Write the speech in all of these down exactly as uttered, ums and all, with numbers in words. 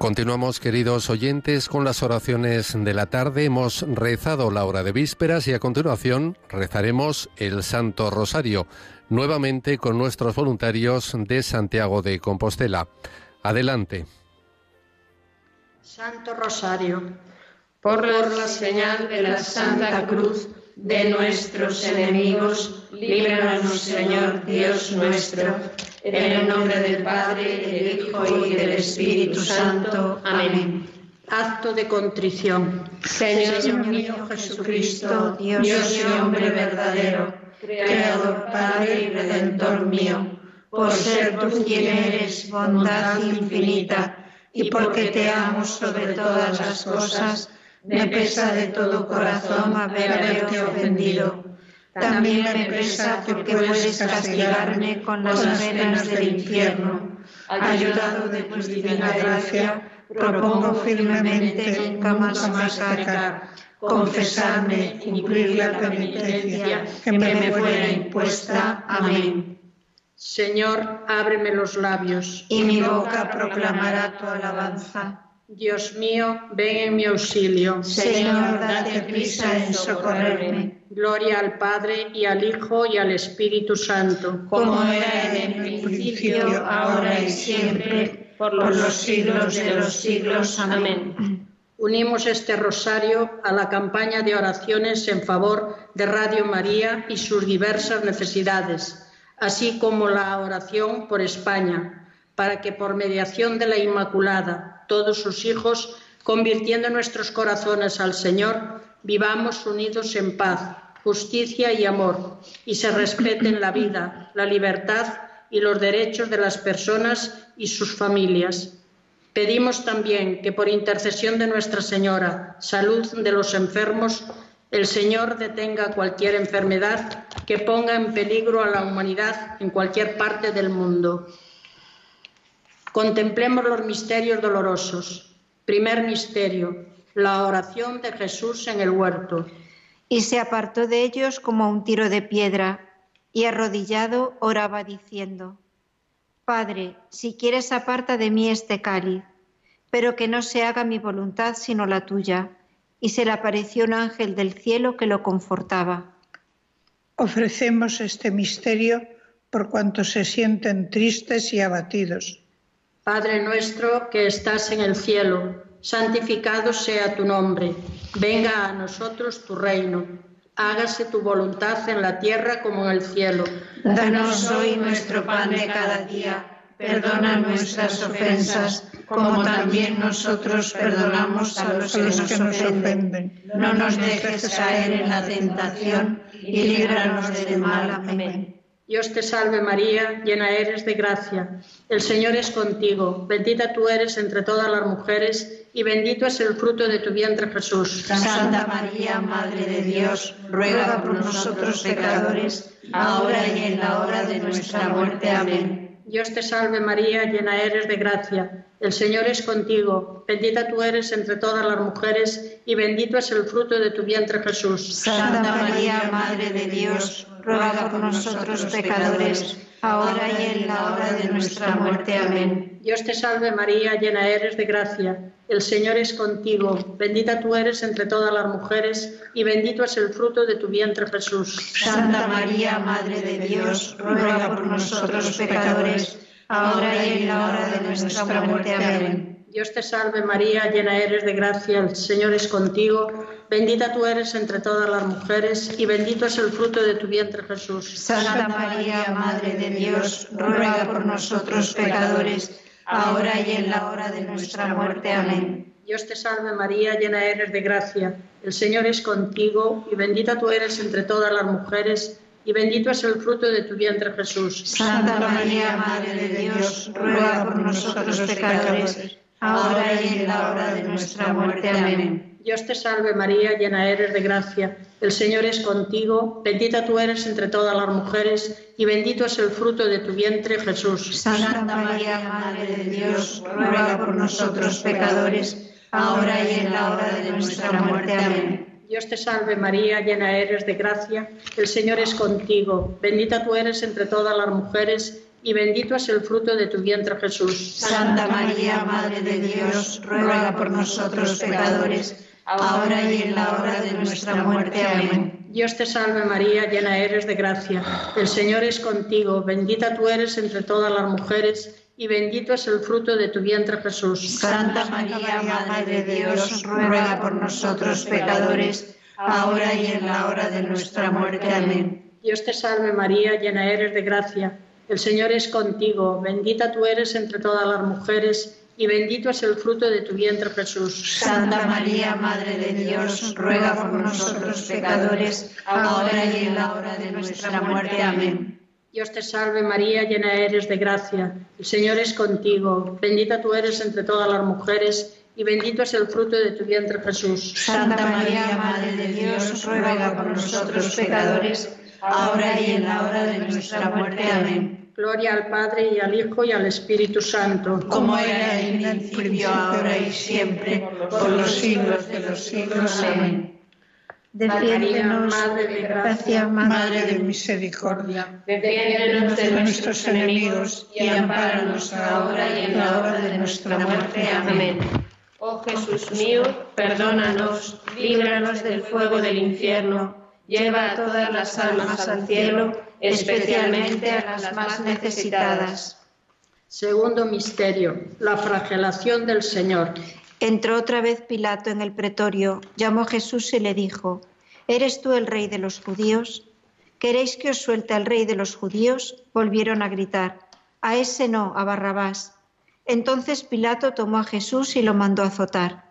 Continuamos, queridos oyentes, con las oraciones de la tarde. Hemos rezado la hora de vísperas y a continuación rezaremos el Santo Rosario, nuevamente con nuestros voluntarios de Santiago de Compostela. Adelante. Santo Rosario, por la señal de la Santa Cruz de nuestros enemigos, líbranos, Señor Dios nuestro, en el nombre del Padre, del Hijo y del Espíritu Santo. Amén. Acto de contrición. Señor, Señor mío Jesucristo, Dios y hombre verdadero, Creador, Padre y Redentor mío, por ser tú quien eres, bondad infinita, y porque te amo sobre todas las cosas, me pesa de todo corazón haberte ofendido. También me pesa que puedes castigarme con las penas del infierno. Ayudado de tu divina gracia, propongo firmemente nunca más pecar, confesarme, cumplir la penitencia que me fuera impuesta. Amén. Señor, ábreme los labios, y mi boca proclamará tu alabanza. Dios mío, ven en mi auxilio. Señor, date prisa en socorrerme. Gloria al Padre, y al Hijo, y al Espíritu Santo, como era en el principio, ahora y siempre, por los siglos de los siglos. Amén. Unimos este rosario a la campaña de oraciones en favor de Radio María y sus diversas necesidades, así como la oración por España, para que por mediación de la Inmaculada, todos sus hijos, convirtiendo nuestros corazones al Señor, vivamos unidos en paz, justicia y amor, y se respeten la vida, la libertad y los derechos de las personas y sus familias. Pedimos también que por intercesión de Nuestra Señora, salud de los enfermos, el Señor detenga cualquier enfermedad que ponga en peligro a la humanidad en cualquier parte del mundo. Contemplemos los misterios dolorosos. Primer misterio, la oración de Jesús en el huerto. Y se apartó de ellos como un tiro de piedra, y arrodillado oraba diciendo: Padre, si quieres, aparta de mí este cáliz, pero que no se haga mi voluntad sino la tuya. Y se le apareció un ángel del cielo que lo confortaba. Ofrecemos este misterio por cuantos se sienten tristes y abatidos. Padre nuestro que estás en el cielo, santificado sea tu nombre. Venga a nosotros tu reino. Hágase tu voluntad en la tierra como en el cielo. Danos hoy nuestro pan de cada día. Perdona nuestras ofensas, como también nosotros perdonamos a los que nos ofenden. No nos dejes caer en la tentación y líbranos del mal. Amén. Dios te salve María, llena eres de gracia. El Señor es contigo. Bendita tú eres entre todas las mujeres y bendito es el fruto de tu vientre, Jesús. Santa María, Madre de Dios, ruega por nosotros pecadores, ahora y en la hora de nuestra muerte. Amén. Dios te salve María, llena eres de gracia. El Señor es contigo. Bendita tú eres entre todas las mujeres y bendito es el fruto de tu vientre, Jesús. Santa María, Madre de Dios, ruega por nosotros pecadores, ahora y en la hora de nuestra muerte. Amén. Dios te salve María, llena eres de gracia. El Señor es contigo. Bendita tú eres entre todas las mujeres y bendito es el fruto de tu vientre, Jesús. Santa María, Madre de Dios, ruega por nosotros pecadores, ahora y en la hora de nuestra muerte. Amén. Dios te salve María, llena eres de gracia, el Señor es contigo. Bendita tú eres entre todas las mujeres y bendito es el fruto de tu vientre, Jesús. Santa María, Madre de Dios, ruega por nosotros pecadores, ahora y en la hora de nuestra muerte. Amén. Dios te salve María, llena eres de gracia, el Señor es contigo y bendita tú eres entre todas las mujeres y bendito es el fruto de tu vientre, Jesús. Santa María, Madre de Dios, ruega por nosotros pecadores, ahora y en la hora de nuestra muerte. Amén. Dios te salve María, llena eres de gracia, el Señor es contigo, bendita tú eres entre todas las mujeres y bendito es el fruto de tu vientre, Jesús. Santa María, Madre de Dios, ruega por nosotros pecadores, ahora y en la hora de nuestra muerte. Amén. Dios te salve María, llena eres de gracia, el Señor es contigo, bendita tú eres entre todas las mujeres y bendito es el fruto de tu vientre, Jesús. Santa María, Madre de Dios, ruega por nosotros pecadores, ahora y en la hora de nuestra muerte. Amén. Dios te salve María, llena eres de gracia. El Señor es contigo, bendita tú eres entre todas las mujeres, y bendito es el fruto de tu vientre, Jesús. Santa María, Madre de Dios, ruega por nosotros pecadores, ahora y en la hora de nuestra muerte. Amén. Dios te salve María, llena eres de gracia. El Señor es contigo, bendita tú eres entre todas las mujeres, y bendito es el fruto de tu vientre, Jesús. Santa María, Madre de Dios, ruega por nosotros pecadores, ahora y en la hora de nuestra muerte. Amén. Dios te salve María, llena eres de gracia. El Señor es contigo, bendita tú eres entre todas las mujeres, y bendito es el fruto de tu vientre, Jesús. Santa María, Madre de Dios, ruega por nosotros pecadores, ahora y en la hora de nuestra muerte. Amén. Gloria al Padre, y al Hijo, y al Espíritu Santo. Como era en el principio, ahora y siempre, por los siglos de los siglos. Amén. Defiéndenos, Madre de gracia, Madre de misericordia, defiéndenos de nuestros enemigos y ampáranos ahora y en la hora de nuestra muerte. Amén. Oh Jesús mío, perdónanos, líbranos del fuego del infierno, lleva a todas las almas al cielo, especialmente a las más necesitadas. Segundo misterio, la flagelación del Señor. Entró otra vez Pilato en el pretorio, llamó a Jesús y le dijo: ¿Eres tú el rey de los judíos? ¿Queréis que os suelte al rey de los judíos? Volvieron a gritar: a ese no, a Barrabás. Entonces Pilato tomó a Jesús y lo mandó azotar.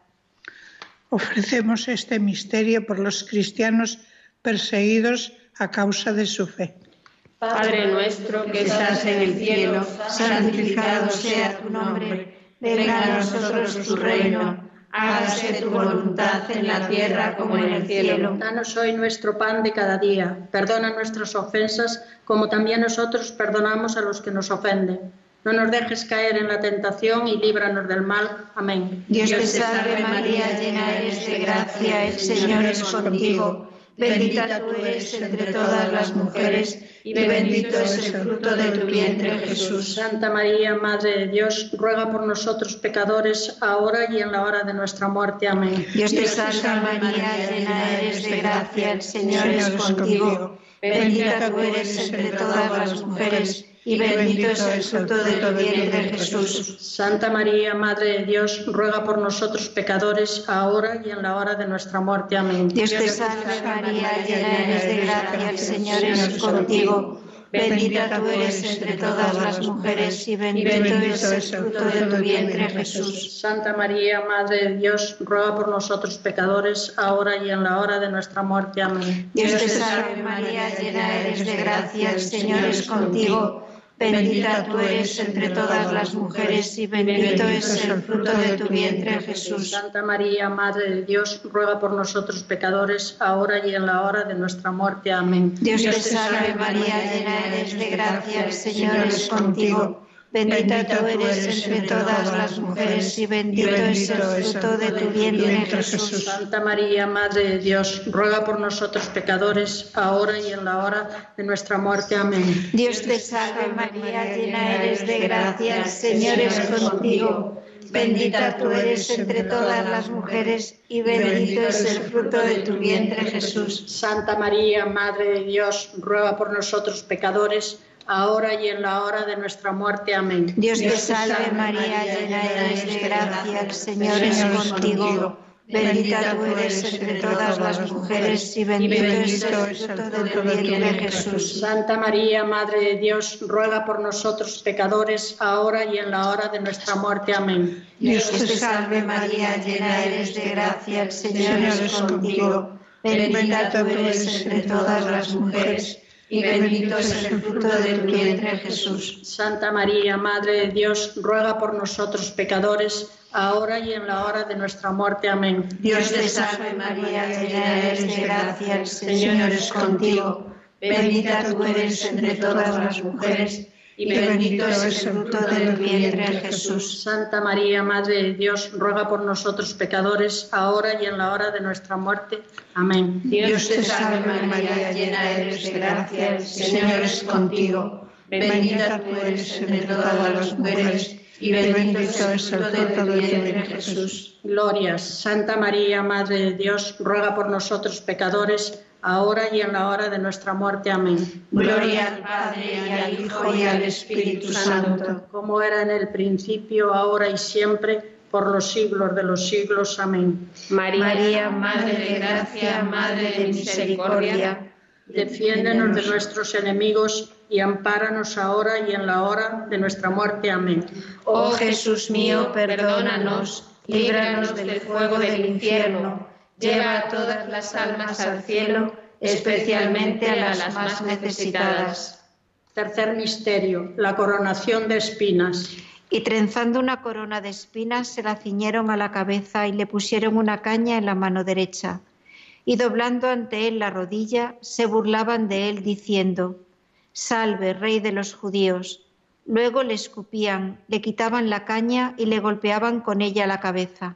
Ofrecemos este misterio por los cristianos perseguidos a causa de su fe. Padre nuestro que estás en el cielo, santificado sea tu nombre. Venga a nosotros tu reino, hágase tu voluntad en la tierra como en el cielo. Danos hoy nuestro pan de cada día, perdona nuestras ofensas, como también nosotros perdonamos a los que nos ofenden. No nos dejes caer en la tentación y líbranos del mal. Amén. Dios te salve María, llena eres de gracia, el Señor es contigo. Bendita tú eres entre todas las mujeres, y bendito es el fruto de tu vientre, Jesús. Santa María, Madre de Dios, ruega por nosotros pecadores, ahora y en la hora de nuestra muerte. Amén. Dios te salve María, llena eres de gracia, el Señor es contigo. Bendita tú eres entre todas las mujeres, y bendito es el fruto de tu vientre, Jesús. Santa María, Madre de Dios, ruega por nosotros pecadores, ahora y en la hora de nuestra muerte. Amén. Dios te salve María, llena eres de gracia, el Señor es contigo. Bendita tú eres entre todas las mujeres, y bendito es el fruto de tu vientre, Jesús. Santa María, Madre de Dios, ruega por nosotros pecadores, ahora y en la hora de nuestra muerte. Amén. Dios te salve María, llena eres de gracia, el Señor es contigo. Bendita tú eres entre todas las mujeres, y bendito es el fruto de tu vientre, Jesús. Santa María, Madre de Dios, ruega por nosotros pecadores, ahora y en la hora de nuestra muerte. Amén. Dios te salve María, llena eres de gracia, el Señor es contigo. Bendita tú eres entre todas las mujeres, y bendito es el fruto de tu vientre, Jesús. Santa María, Madre de Dios, ruega por nosotros pecadores, ahora y en la hora de nuestra muerte. Amén. Dios te salve María, llena eres de gracia, el Señor es contigo. Bendita tú eres entre todas las mujeres, y bendito es el fruto de tu vientre, Jesús. Santa María, Madre de Dios, ruega por nosotros pecadores, ahora y en la hora de nuestra muerte. Amén. Dios te salve María, llena eres de gracia, el Señor es contigo. Bendita tú eres entre todas las mujeres, y bendito es el fruto de tu vientre, Jesús. Santa María, Madre de Dios, ruega por nosotros pecadores, ahora y en la hora de nuestra muerte. Amén. Dios te salve María, llena eres de gracia, el Señor es contigo. Bendita tú eres entre todas las mujeres, y bendito es el fruto de tu vientre, Jesús. Santa María, Madre de Dios, ruega por nosotros pecadores, ahora y en la hora de nuestra muerte. Amén. Dios te salve María, llena eres de gracia, el Señor es contigo. Bendita tú eres entre todas las mujeres, y bendito es el fruto de tu vientre, Jesús. Santa María, Madre de Dios, ruega por nosotros pecadores, ahora y en la hora de nuestra muerte. Amén. Dios te salve María, llena eres de gracia, el Señor es contigo. Bendita tú eres entre todas las mujeres, y bendito es el fruto de tu vientre, Jesús. Glorias, Santa María, Madre de Dios, ruega por nosotros pecadores, ahora y en la hora de nuestra muerte. Amén. Gloria al Padre, y al Hijo, y al Espíritu Santo. Como era en el principio, ahora y siempre, por los siglos de los siglos. Amén. María, Madre de gracia, Madre de misericordia, defiéndenos de nuestros enemigos y ampáranos ahora y en la hora de nuestra muerte. Amén. Oh Jesús mío, perdónanos, líbranos del fuego del infierno, lleva a todas las almas al cielo, especialmente a las más necesitadas. Tercer misterio, la coronación de espinas. Y trenzando una corona de espinas se la ciñeron a la cabeza y le pusieron una caña en la mano derecha. Y doblando ante él la rodilla, se burlaban de él diciendo: Salve, Rey de los judíos. Luego le escupían, le quitaban la caña y le golpeaban con ella la cabeza.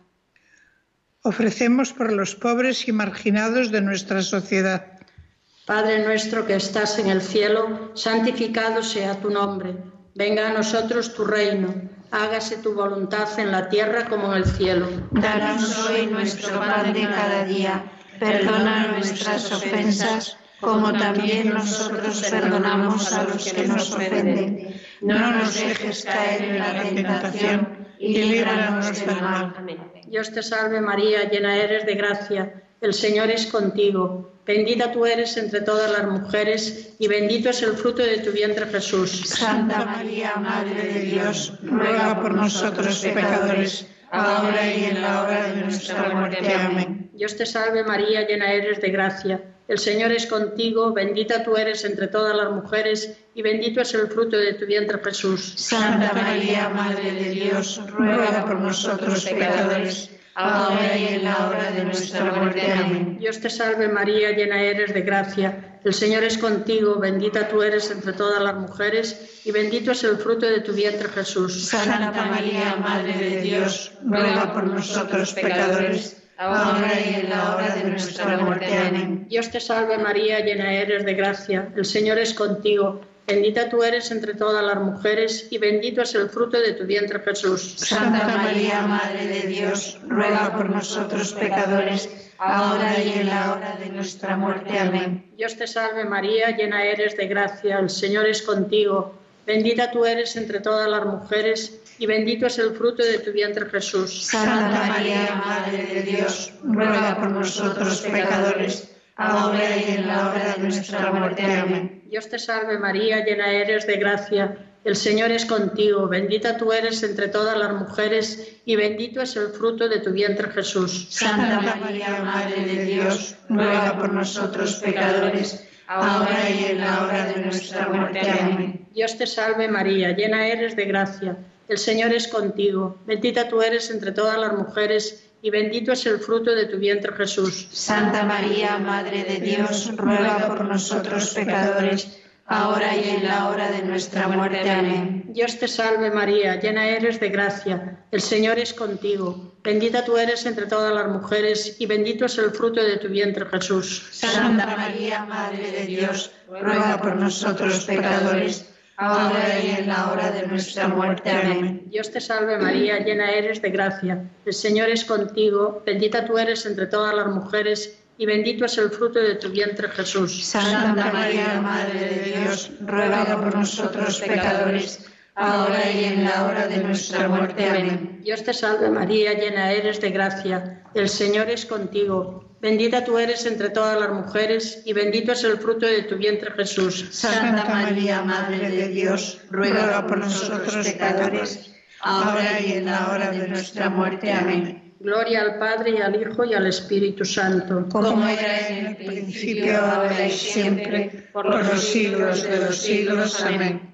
Ofrecemos por los pobres y marginados de nuestra sociedad. Padre nuestro que estás en el cielo, santificado sea tu nombre. Venga a nosotros tu reino. Hágase tu voluntad en la tierra como en el cielo. Danos hoy nuestro pan de cada día. Perdona nuestras ofensas, como también nosotros perdonamos a los que nos ofenden. No nos dejes caer en la tentación y líbranos del mal. Amén. Dios te salve María, llena eres de gracia, el Señor es contigo. Bendita tú eres entre todas las mujeres y bendito es el fruto de tu vientre, Jesús. Santa María, Madre de Dios, ruega por nosotros pecadores, ahora y en la hora de nuestra muerte. Amén. Dios te salve María, llena eres de gracia, el Señor es contigo, bendita tú eres entre todas las mujeres y bendito es el fruto de tu vientre, Jesús. Santa María, Madre de Dios, ruega por nosotros pecadores, ahora y en la hora de nuestra muerte. Amén. Dios te salve María, llena eres de gracia, el Señor es contigo, bendita tú eres entre todas las mujeres y bendito es el fruto de tu vientre, Jesús. Santa María, Madre de Dios, ruega por nosotros pecadores, ahora y en la hora de nuestra muerte. Amén. Dios te salve María, llena eres de gracia, el Señor es contigo, bendita tú eres entre todas las mujeres y bendito es el fruto de tu vientre, Jesús. Santa María, Madre de Dios, ruega por nosotros pecadores, ahora y en la hora de nuestra muerte. Amén. Dios te salve María, llena eres de gracia, el Señor es contigo, bendita tú eres entre todas las mujeres y bendito es el fruto de tu vientre, Jesús. Santa María, Madre de Dios, ruega por nosotros pecadores, ahora y en la hora de nuestra muerte. Amén. Dios te salve María, llena eres de gracia, el Señor es contigo, bendita tú eres entre todas las mujeres y bendito es el fruto de tu vientre, Jesús. Santa María, Madre de Dios, ruega por nosotros pecadores, ahora y en la hora de nuestra muerte. Amén. Dios te salve María, llena eres de gracia, el Señor es contigo, bendita tú eres entre todas las mujeres y bendito es el fruto de tu vientre, Jesús. Santa María, Madre de Dios, ruega por nosotros pecadores, ahora y en la hora de nuestra muerte. Amén. Dios te salve María, llena eres de gracia, el Señor es contigo, bendita tú eres entre todas las mujeres y bendito es el fruto de tu vientre, Jesús. Santa María, Madre de Dios, ruega por nosotros pecadores, ahora y en la hora de nuestra muerte. Amén. Dios te salve María, llena eres de gracia, el Señor es contigo, bendita tú eres entre todas las mujeres y bendito es el fruto de tu vientre, Jesús. Santa María, Madre de Dios, ruega por nosotros pecadores, ahora y en la hora de nuestra muerte. Amén. Dios te salve María, llena eres de gracia, el Señor es contigo, bendita tú eres entre todas las mujeres y bendito es el fruto de tu vientre, Jesús. Santa María, Madre de Dios, ruega por nosotros pecadores, ahora y en la hora de nuestra muerte. Amén. Gloria al Padre y al Hijo y al Espíritu Santo, como era en el principio, ahora y siempre, por los siglos de los siglos. Amén.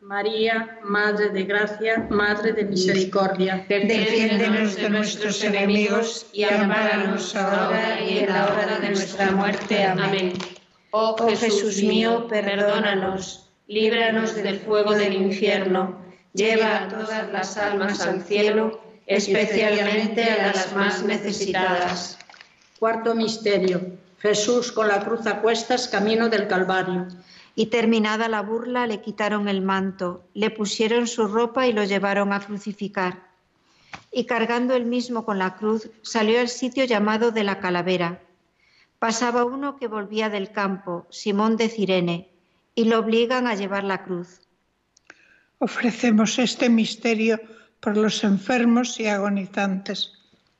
María, Madre de gracia, Madre de misericordia, defiéndenos de nuestros enemigos y ampáranos ahora y en la hora de nuestra muerte. Amén. Oh Jesús mío, perdónanos, líbranos del fuego del infierno, lleva a todas las almas al cielo, especialmente a las más necesitadas. Cuarto misterio. Jesús con la cruz a cuestas camino del Calvario. Y terminada la burla, le quitaron el manto, le pusieron su ropa y lo llevaron a crucificar. Y cargando él mismo con la cruz, salió al sitio llamado de la Calavera. Pasaba uno que volvía del campo, Simón de Cirene, y lo obligan a llevar la cruz. Ofrecemos este misterio por los enfermos y agonizantes.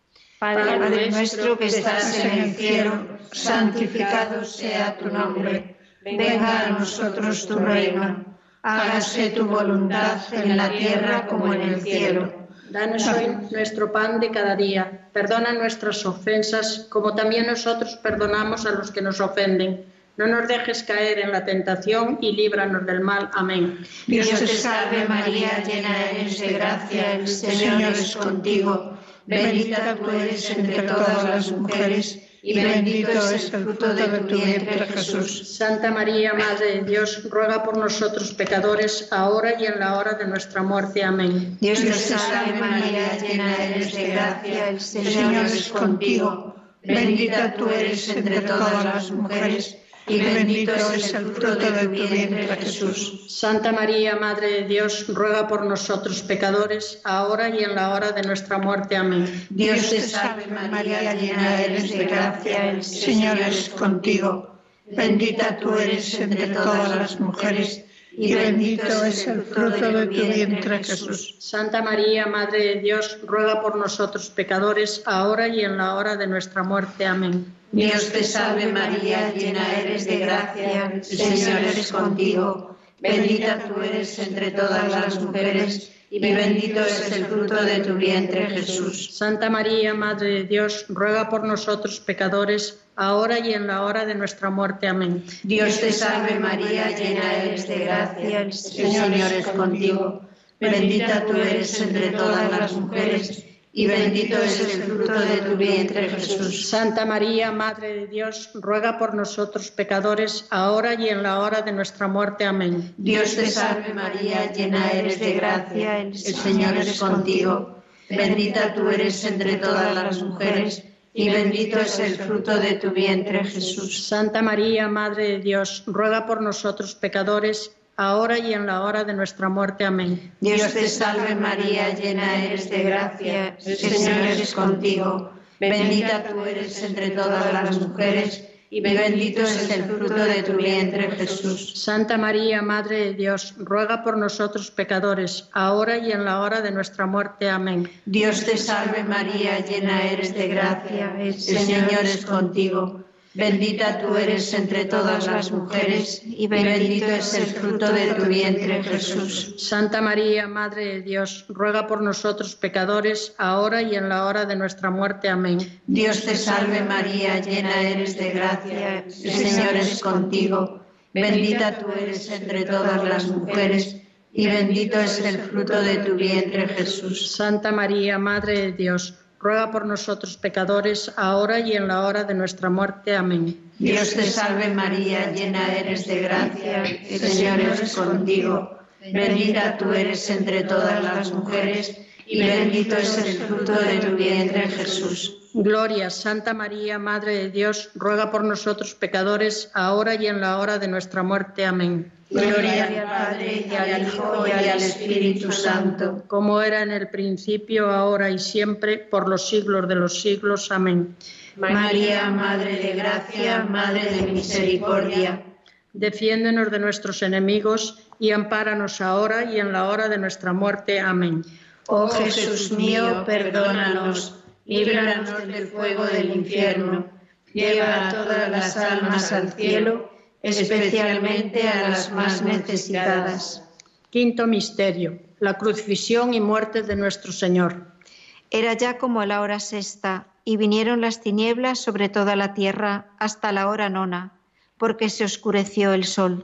Padre, Padre nuestro que estás en el cielo, santificado sea tu nombre. Venga a nosotros tu reino. Hágase tu voluntad en la tierra como en el cielo. Danos hoy nuestro pan de cada día. Perdona nuestras ofensas, como también nosotros perdonamos a los que nos ofenden. No nos dejes caer en la tentación y líbranos del mal. Amén. Dios te salve María, llena eres de gracia, el Señor es contigo. Bendita tú eres entre todas las mujeres, y bendito es el fruto de tu vientre, Jesús. Santa María, Madre de Dios, ruega por nosotros pecadores, ahora y en la hora de nuestra muerte. Amén. Dios te salve María, llena eres de gracia, el Señor es contigo. Bendita tú eres entre todas las mujeres, y bendito es el fruto de tu vientre, Jesús. Santa María, Madre de Dios, ruega por nosotros pecadores, ahora y en la hora de nuestra muerte. Amén. Dios te salve María, llena eres de gracia, el Señor es contigo. Bendita tú eres entre todas las mujeres, y bendito es el fruto de tu vientre, Jesús. Santa María, Madre de Dios, ruega por nosotros pecadores, ahora y en la hora de nuestra muerte. Amén. Dios te salve María, llena eres de gracia, el Señor es contigo. Bendita tú eres entre todas las mujeres, y bendito es el fruto de tu vientre, Jesús. Santa María, Madre de Dios, ruega por nosotros pecadores, ahora y en la hora de nuestra muerte. Amén. Dios te salve María, llena eres de gracia, el Señor es contigo. Bendita tú eres entre todas las mujeres, y bendito es el fruto de tu vientre, Jesús. Santa María, Madre de Dios, ruega por nosotros pecadores, ahora y en la hora de nuestra muerte. Amén. Dios te salve María, llena eres de gracia, el Señor es contigo. Bendita tú eres entre todas las mujeres, y bendito es el fruto de tu vientre, Jesús. Santa María, Madre de Dios, ruega por nosotros pecadores, ahora y en la hora de nuestra muerte. Amén. Dios te salve María, llena eres de gracia, el Señor es contigo. Bendita tú eres entre todas las mujeres, y bendito es el fruto de tu vientre, Jesús. Santa María, Madre de Dios, ruega por nosotros pecadores, ahora y en la hora de nuestra muerte. Amén. Dios te salve María, llena eres de gracia, el Señor es contigo. Bendita tú eres entre todas las mujeres, y bendito es el fruto de tu vientre, Jesús. Santa María, Madre de Dios, ruega por nosotros pecadores, ahora y en la hora de nuestra muerte. Amén. Dios te salve María, llena eres de gracia, el Señor es contigo. Bendita tú eres entre todas las mujeres, y bendito es el fruto de tu vientre, Jesús. Santa María, Madre de Dios, ruega por nosotros pecadores, ahora y en la hora de nuestra muerte. Amén. Dios te salve María, llena eres de gracia, el Señor es contigo. Bendita tú eres entre todas las mujeres, y bendito es el fruto de tu vientre, Jesús. Gloria, Santa María, Madre de Dios, ruega por nosotros pecadores, ahora y en la hora de nuestra muerte. Amén. Gloria al Padre, y al Hijo, y al Espíritu Santo, como era en el principio, ahora y siempre, por los siglos de los siglos. Amén. María, Madre de gracia, Madre de misericordia, defiéndenos de nuestros enemigos y ampáranos ahora y en la hora de nuestra muerte. Amén. Oh Jesús mío, perdónanos, líbranos del fuego del infierno, lleva a todas las almas al cielo, especialmente a las más necesitadas. Quinto misterio: la crucifixión y muerte de nuestro Señor. Era ya como la hora sexta, y vinieron las tinieblas sobre toda la tierra hasta la hora nona, porque se oscureció el sol.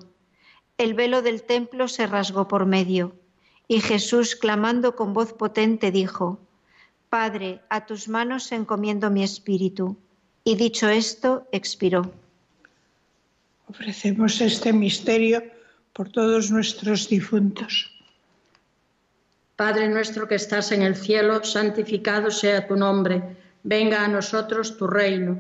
El velo del templo se rasgó por medio, y Jesús, clamando con voz potente, dijo: Padre, a tus manos encomiendo mi espíritu. Y dicho esto, expiró. Ofrecemos este misterio por todos nuestros difuntos. Padre nuestro que estás en el cielo, santificado sea tu nombre. Venga a nosotros tu reino.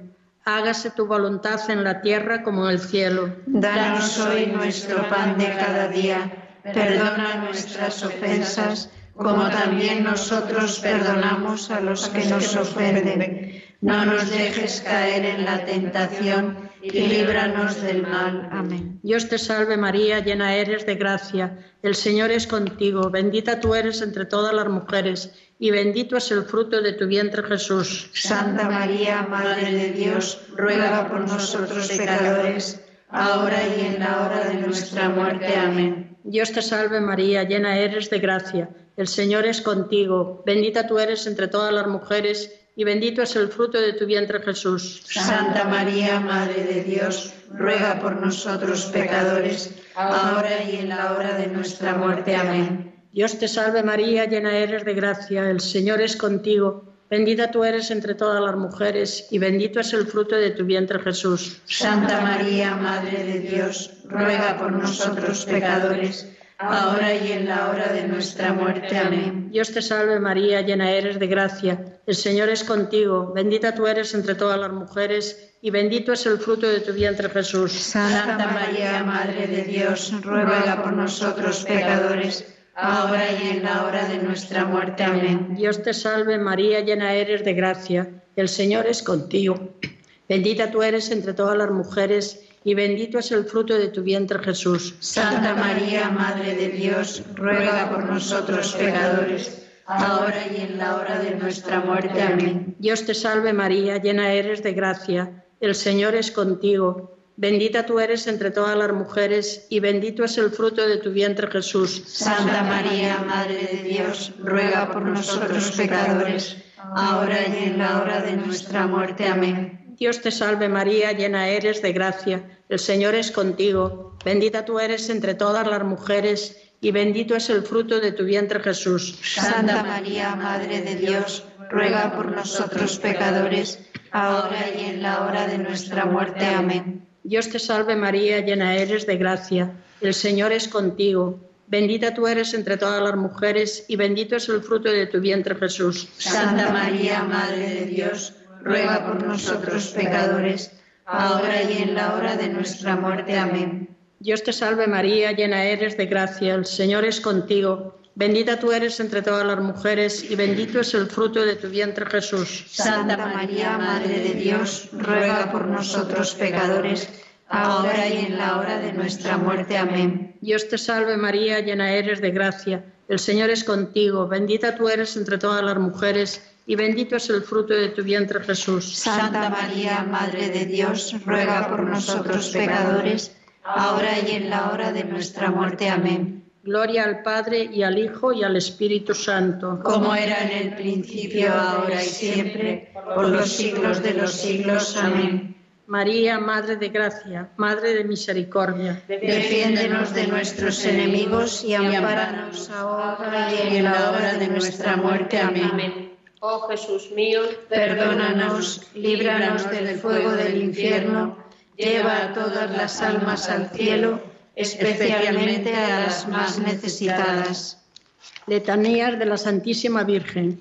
Hágase tu voluntad en la tierra como en el cielo. Danos hoy nuestro pan de cada día. Perdona nuestras ofensas, como también nosotros perdonamos a los que nos ofenden. No nos dejes caer en la tentación y líbranos del mal. Amén. Dios te salve María, llena eres de gracia. El Señor es contigo. Bendita tú eres entre todas las mujeres y bendito es el fruto de tu vientre Jesús. Santa María, Madre de Dios, ruega por nosotros pecadores, ahora y en la hora de nuestra muerte. Amén. Dios te salve María, llena eres de gracia. El Señor es contigo. Bendita tú eres entre todas las mujeres y bendito es el fruto de tu vientre Jesús. Santa María, Madre de Dios, ruega por nosotros pecadores, ahora y en la hora de nuestra muerte. Amén. Dios te salve María, llena eres de gracia, el Señor es contigo. Bendita tú eres entre todas las mujeres y bendito es el fruto de tu vientre Jesús. Santa María, Madre de Dios, ruega por nosotros pecadores, ahora y en la hora de nuestra muerte. Amén. Dios te salve María, llena eres de gracia, el Señor es contigo. Bendita tú eres entre todas las mujeres y bendito es el fruto de tu vientre Jesús. Santa María, Madre de Dios, ruega por nosotros pecadores, ahora y en la hora de nuestra muerte. Amén. Dios te salve María, llena eres de gracia, el Señor es contigo. Bendita tú eres entre todas las mujeres y bendito es el fruto de tu vientre Jesús. Santa María, Madre de Dios, ruega por nosotros pecadores, ahora y en la hora de nuestra muerte. Amén. Dios te salve María, llena eres de gracia, el Señor es contigo. Bendita tú eres entre todas las mujeres y bendito es el fruto de tu vientre Jesús. Santa María, Madre de Dios, ruega por nosotros pecadores, ahora y en la hora de nuestra muerte. Amén. Dios te salve María, llena eres de gracia, el Señor es contigo. Bendita tú eres entre todas las mujeres y bendito es el fruto de tu vientre Jesús. Santa María, Madre de Dios, ruega por nosotros pecadores, ahora y en la hora de nuestra muerte. Amén. Dios te salve María, llena eres de gracia, el Señor es contigo. Bendita tú eres entre todas las mujeres y bendito es el fruto de tu vientre Jesús. Santa María, Madre de Dios, ruega por nosotros pecadores, ahora y en la hora de nuestra muerte. Amén. Dios te salve María, llena eres de gracia, el Señor es contigo. Bendita tú eres entre todas las mujeres y bendito es el fruto de tu vientre Jesús. Santa María, Madre de Dios, ruega por nosotros pecadores, ahora y en la hora de nuestra muerte. Amén. Dios te salve María, llena eres de gracia, el Señor es contigo. Bendita tú eres entre todas las mujeres y bendito es el fruto de tu vientre Jesús. Santa María, Madre de Dios, ruega por nosotros pecadores, ahora y en la hora de nuestra muerte. Amén. Gloria al Padre y al Hijo y al Espíritu Santo. Como era en el principio, ahora y siempre, por los siglos de los siglos. Amén. María, Madre de Gracia, Madre de Misericordia, defiéndenos de nuestros enemigos y ampáranos ahora y en la hora de nuestra muerte. Amén. Oh Jesús mío, perdónanos, líbranos del fuego del infierno, lleva a todas las almas al cielo, especialmente a las más necesitadas. Letanías de la Santísima Virgen.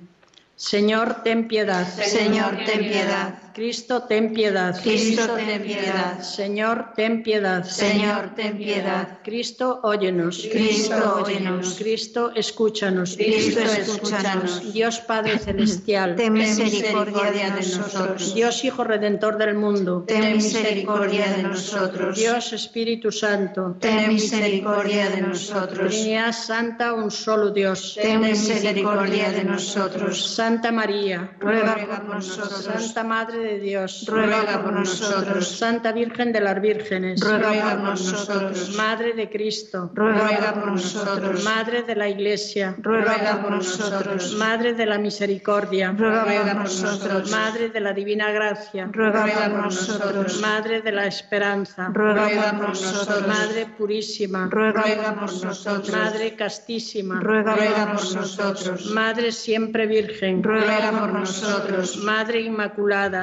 Señor, ten piedad. Señor, ten piedad. Cristo, ten piedad. Cristo, ten piedad. Señor, ten piedad. Señor, ten piedad. Cristo, óyenos. Cristo, óyenos. Cristo, escúchanos. Cristo, escúchanos. Dios Padre Celestial, ten misericordia de nosotros. Dios Hijo Redentor del mundo, ten misericordia de nosotros. Dios Espíritu Santo, ten misericordia de nosotros. Trinidad Santa, un solo Dios, ten misericordia de nosotros. Santa María, ruega por nosotros. Santa Madre de Dios, ruega por nosotros. Santa Virgen de las Vírgenes, ruega por nosotros. Madre de Cristo, ruega por nosotros. Madre de la Iglesia, ruega por nosotros. Madre de la Misericordia, ruega por nosotros. Madre de la Divina Gracia, ruega por nosotros. Madre de la Esperanza, ruega por nosotros. Madre Purísima, ruega por nosotros. Madre Castísima, ruega por nosotros. Madre Siempre Virgen, ruega por nosotros. Madre Inmaculada,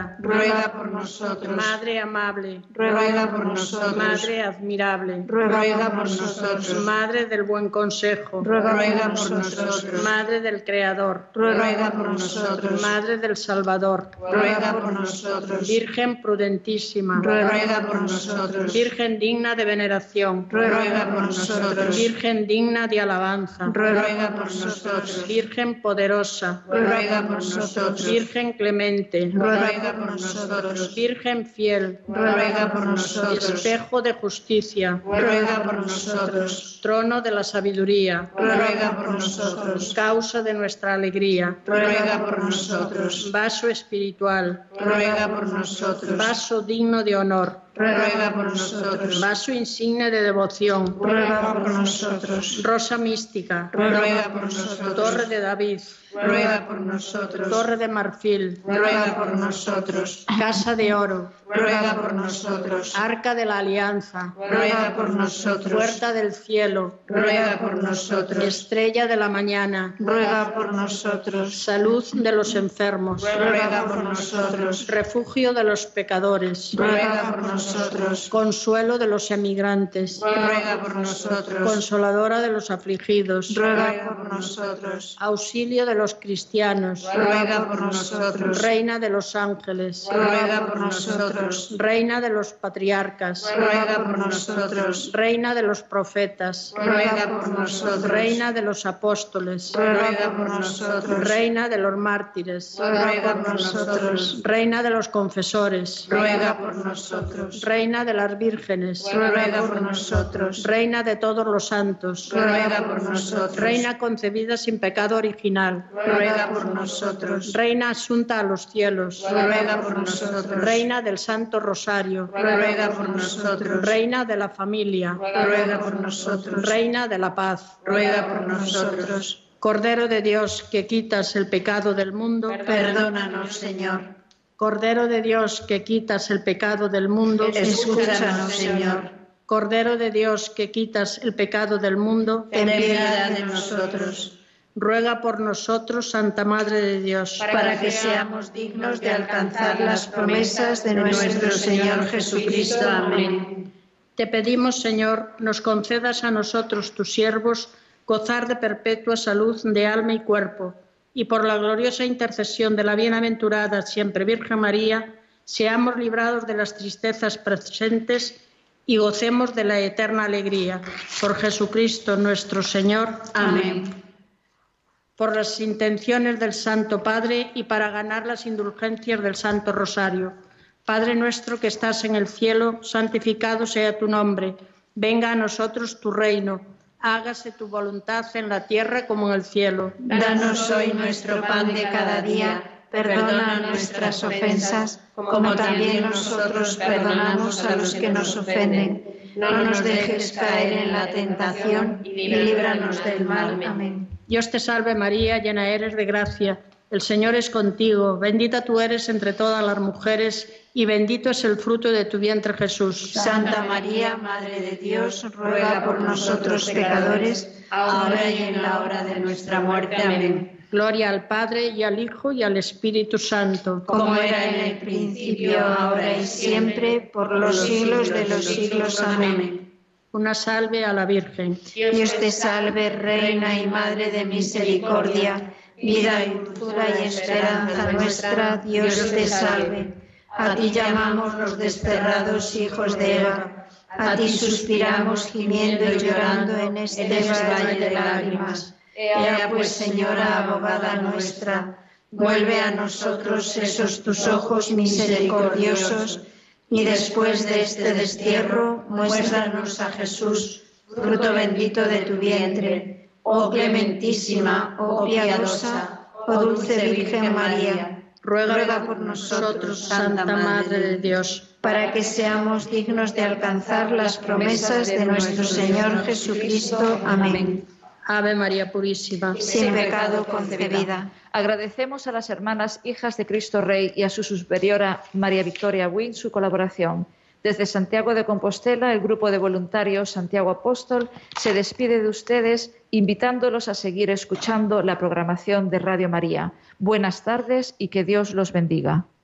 pura, ruega por nosotros. Madre amable, ruega por nosotros. Madre admirable, ruega por nosotros. Madre del buen consejo, ruega por nosotros. Madre del Creador, ruega por nosotros. Madre del Salvador, ruega por nosotros. Virgen prudentísima, ruega por nosotros. Virgen digna de veneración, ruega por nosotros. Virgen digna de alabanza, ruega por nosotros. Virgen poderosa, ruega por nosotros. Virgen clemente, ruega por nosotros. Virgen fiel, ruega por nosotros. Espejo de justicia, ruega por nosotros. Trono de la sabiduría, ruega por nosotros. Causa de nuestra alegría, ruega por nosotros. Vaso espiritual, ruega por nosotros. Vaso digno de honor, ruega por nosotros. Vaso insigne de devoción, ruega por nosotros. Rosa mística, ruega por nosotros. Torre de David, ruega por nosotros. Torre de marfil, ruega por nosotros. Casa de oro, ruega por nosotros. Arca de la alianza, ruega por nosotros. Puerta del cielo, ruega por nosotros. Estrella de la mañana, ruega por nosotros. Salud de los enfermos, ruega por nosotros. Refugio de los pecadores, ruega por nosotros. Consuelo de los emigrantes, ruega por nosotros. Consoladora de los afligidos, ruega por nosotros. Auxilio de los cristianos, ruega por nosotros. Reina de los ángeles, ruega por nosotros. Reina de los patriarcas, ruega por nosotros. Reina de los profetas, ruega por nosotros. Reina de los apóstoles, ruega por nosotros. Reina de los mártires, ruega por nosotros. Reina de los confesores, ruega por nosotros. Reina de las vírgenes, ruega por nosotros. Reina de todos los santos, ruega por nosotros. Reina concebida sin pecado original, ruega por nosotros. Reina asunta a los cielos, ruega por nosotros. Reina del Santo Rosario, ruega por nosotros. Reina de la familia, ruega por nosotros. Reina de la paz, ruega por nosotros. Cordero de Dios, que quitas el pecado del mundo, perdónanos, Señor. Cordero de Dios, que quitas el pecado del mundo, escúchanos, Señor. Cordero de Dios, que quitas el pecado del mundo, ten piedad de nosotros. Ruega por nosotros, Santa Madre de Dios, para que seamos dignos de alcanzar las promesas de nuestro Señor Jesucristo. Amén. Te pedimos, Señor, nos concedas a nosotros, tus siervos, gozar de perpetua salud de alma y cuerpo, y por la gloriosa intercesión de la bienaventurada siempre Virgen María, seamos librados de las tristezas presentes y gocemos de la eterna alegría. Por Jesucristo nuestro Señor. Amén. Por las intenciones del Santo Padre y para ganar las indulgencias del Santo Rosario. Padre nuestro que estás en el cielo, santificado sea tu nombre. Venga a nosotros tu reino. Hágase tu voluntad en la tierra como en el cielo. Danos hoy nuestro pan de cada día. Perdona nuestras ofensas, como también nosotros perdonamos a los que nos ofenden. No nos dejes caer en la tentación y líbranos del mal. Amén. Dios te salve María, llena eres de gracia. El Señor es contigo. Bendita tú eres entre todas las mujeres y bendito es el fruto de tu vientre Jesús. Santa María, Madre de Dios, ruega por nosotros pecadores, ahora y en la hora de nuestra muerte. Amén. Gloria al Padre, y al Hijo, y al Espíritu Santo. Como era en el principio, ahora y siempre, por los siglos de los siglos. Amén. Una salve a la Virgen. Dios te salve, Reina y Madre de misericordia, vida y dulzura y esperanza nuestra. Dios te salve. A ti llamamos los desterrados hijos de Eva. A ti suspiramos gimiendo y llorando en este valle de lágrimas. Ea pues, Señora abogada nuestra, vuelve a nosotros esos tus ojos misericordiosos, y después de este destierro, muéstranos a Jesús, fruto bendito de tu vientre. Oh clementísima, oh piadosa, oh dulce Virgen María, ruega, ruega por nosotros, Santa Madre de Dios, para que seamos dignos de alcanzar las promesas de nuestro Señor Jesucristo. Amén. Ave María Purísima, sin pecado concebida. Agradecemos a las hermanas Hijas de Cristo Rey y a su superiora María Victoria Wynn su colaboración. Desde Santiago de Compostela, el grupo de voluntarios Santiago Apóstol se despide de ustedes invitándolos a seguir escuchando la programación de Radio María. Buenas tardes y que Dios los bendiga.